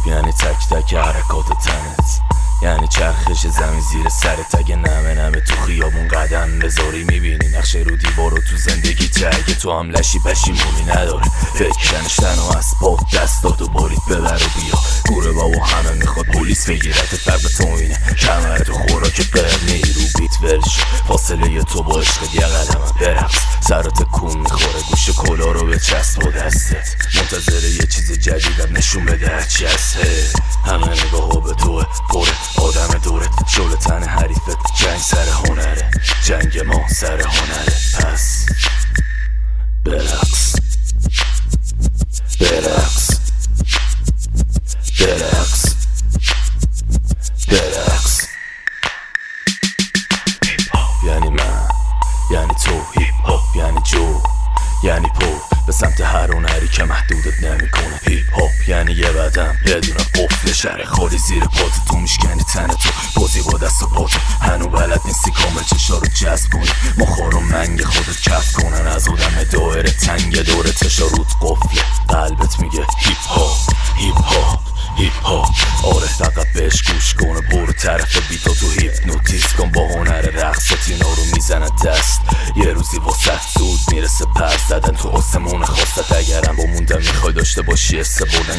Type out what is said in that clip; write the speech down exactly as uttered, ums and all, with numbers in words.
یعنی تک تک حرکات تنت، یعنی چرخش زمین زیر سرت. اگه نمه نمه تو خیابون قدم بذاری میبینی نقشه رو دیوارو تو زندگی ته. اگه تو هم لشی پشیمونی نداره فکر کنشتن و از پاک دست داد و باریت ببر و بیا گوره بابا همه میخواد پلیس بگیرت. فرق تو اینه کمر تو خوراک قرنی رو بیت ورش فاصله ی تو با عشق یه قدم برقص. سرات کون میخوره گوش کلا رو به چسب و دستت منتظره یه چیز جدیدم نشون بده هرچی هسته. همه نگاه ها به توه پره آدم دورت شل تن حریفت. جنگ سر هنره جنگ ما سر هنره. پس برقص برقص برقص برقص. یعنی من یعنی تو هیپ هاپ یعنی جو یعنی پو به سمت هر هنری که محدودت نمیکنه. هیپ هاپ یعنی یه بدن یه دونه قفل شهر خالی زیر پات تو میشکنی تن تو بازی با دست و پات. هنو بلد نیستی کامل چشا رو جذب کنی مخار و منگ خودت کف کنن از آدم دایره تنگ دور تشا رود قفله. قلبت میگه هیپ هاپ هیپ هاپ هیپ هاپ. آره فقط بهش گوش کنه برو طرف بیتا تو هیپنوتیز کن با هنر رقصات اینا رو میزنه دست. یه روزی واسه زود میرسه پر زدن تو آسمون خواستت. اگرم با موندن میخوای داشته باشی حس بردن